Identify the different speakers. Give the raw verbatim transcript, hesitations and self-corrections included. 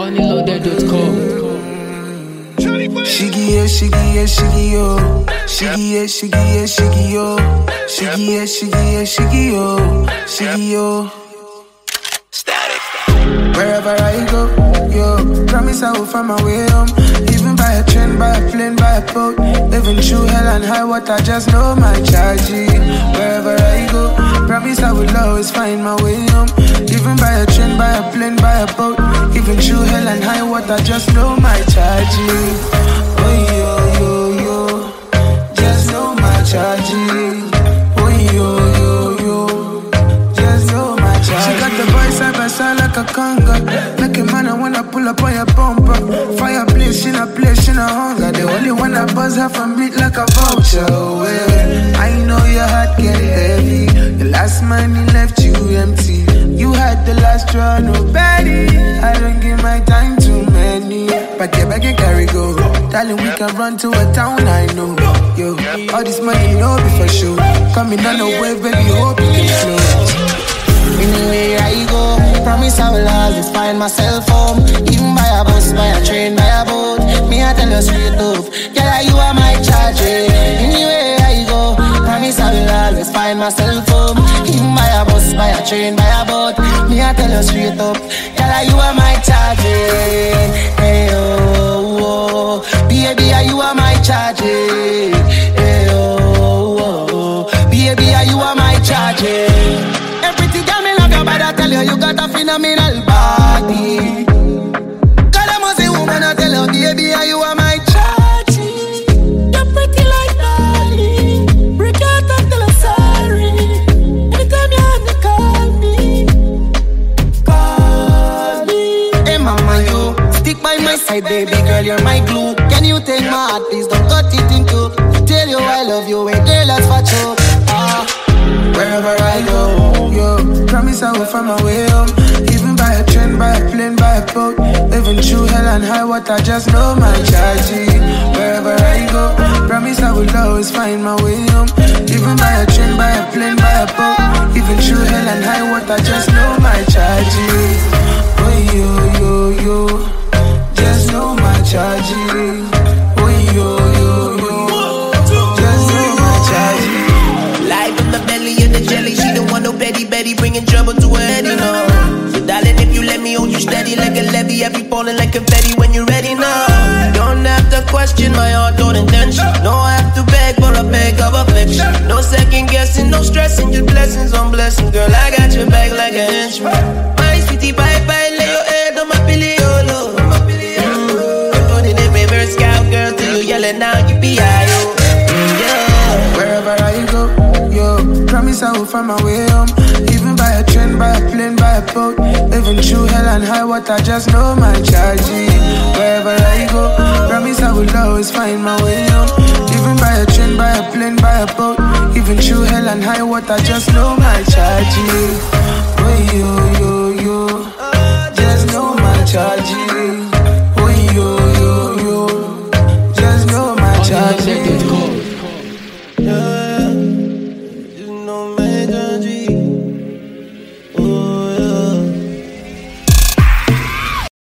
Speaker 1: honey loaded dot com.
Speaker 2: Shiggy yeah, shiggy yeah, shiggy yo. Shiggy yeah, shiggy yeah, shiggy yo. Shiggy yeah, shiggy yeah, shiggy yo. Shiggy yo. Static. Wherever I go, yo, promise I will find my way home. Even by a train, by a plane, by a boat. Living through hell and high water, just know my charging. Wherever I go, promise I will always find my way home. Even by a train, by a plane, by a boat. Even through hell and high water, just know my charging. Oh yo yo yo, just know my charging. Oh yo yo yo, just know my charging. She got the voice side by side like a conga. Like a man, I wanna pull up on your bumper. Fireplace, she not play, she not hunger. The only one that buzz half a beat like a vulture. Well, I know your heart get heavy. The last money left you empty. You had the last straw, nobody. I don't give my time to many. But get back and carry go. Darling, we can run to a town I know. Yo, all this money, no be for sure. Coming on the wave, baby, hope you can flow.
Speaker 3: Anywhere I go, promise I will always find myself home. Even by a bus, by a train, by a boat. Me I tell you straight up, girl, you are my charge. Anywhere I go, promise I will always find myself home. Even by a bus, by a train, by a boat. Me I tell you straight up, girl, you are my charge. Hey oh, oh, baby, you are my charge. Hey oh, oh, baby, you are my charge. But I tell you, you got a phenomenal body. God, I must say, woman, I tell you, baby, you are my charge. You're pretty like Dolly. Break out and tell her sorry. Anytime you have to call me, call me. Hey, mama, you stick by my side, baby girl, you're my glue. Can you take my heart, please don't cut it in two. Tell you I love you, wait, girl, that's for you. Ah.
Speaker 2: Wherever I go, yo, promise I will find my way home. Even by a train, by a plane, by a boat. Living through hell and high water, just know my charging. Wherever I go, promise I will always find my way home. Even by a train, by a plane, by a boat. Even through hell and high water, just know my charging. Oh yo yo yo, just know my charging. Oh yo yo yo, just know my charging.
Speaker 4: Life in the belly of the jelly, she don't want no Betty Betty, bringing trouble to her head, you know. So darling, if you let me hold you steady like a levy, I be falling like confetti when you're ready now. Don't have to question my heart or intention. No, I have to beg for a beg of affection. No second guessing, no stressing, just blessings on blessings. Girl, I got your back like a henchman. My sweetie, bye bye, lay your head on my pillow, oh, mm. I'm putting in reverse cowgirl till you yelling out, you be high, oh.
Speaker 2: Wherever I go, yo, promise I will find my way home. Even by a train, by a plane, by a boat. Living through hell and high water, just know my charging. Wherever I go, promise I will always find my way home. Even by a train, by a plane, by a boat. Even through hell and high water, just know my charging. Oh yo yo yo.